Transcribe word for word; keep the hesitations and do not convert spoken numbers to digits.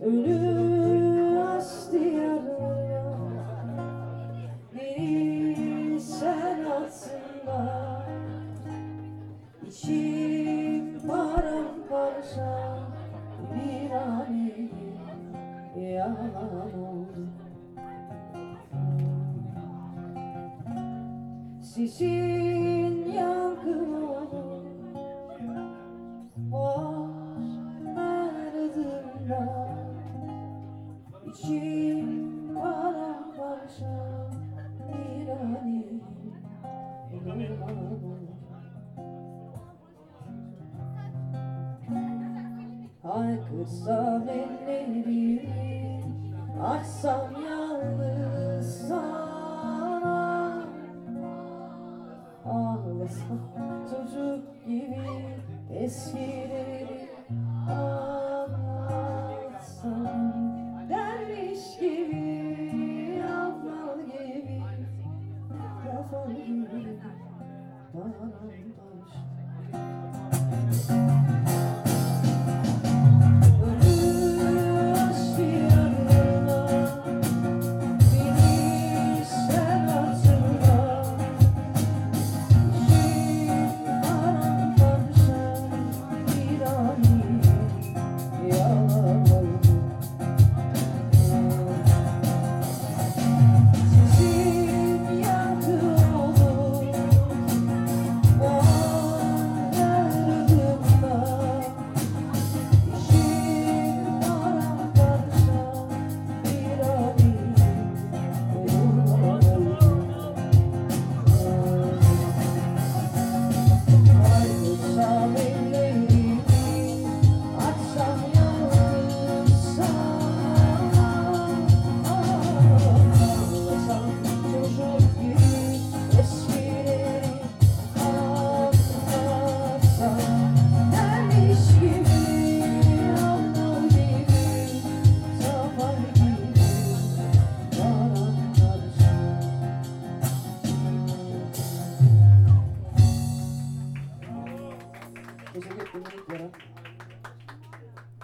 Ölüm açtı yarına, beni sen altında. İçim paramparça, bir aneyim yalan oldu. Sesin yankı olur var ardında. İçim paramparça, bir aneyim yalan oldu. Haykırsam ellerimi, açsam yalnız sana. Ağlasam çocuk gibi eskileri